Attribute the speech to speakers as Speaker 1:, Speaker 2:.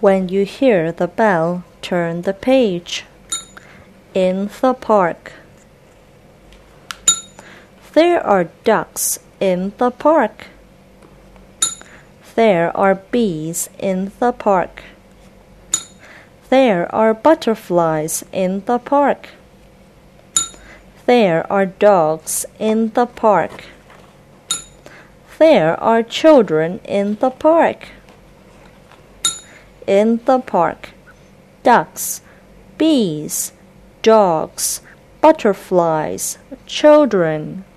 Speaker 1: When you hear the bell, turn the page. In the park. There are ducks in the park. There are bees in the park. There are butterflies in the park. There are dogs in the park. There are children in the park. In the park, ducks, bees, dogs, butterflies, children.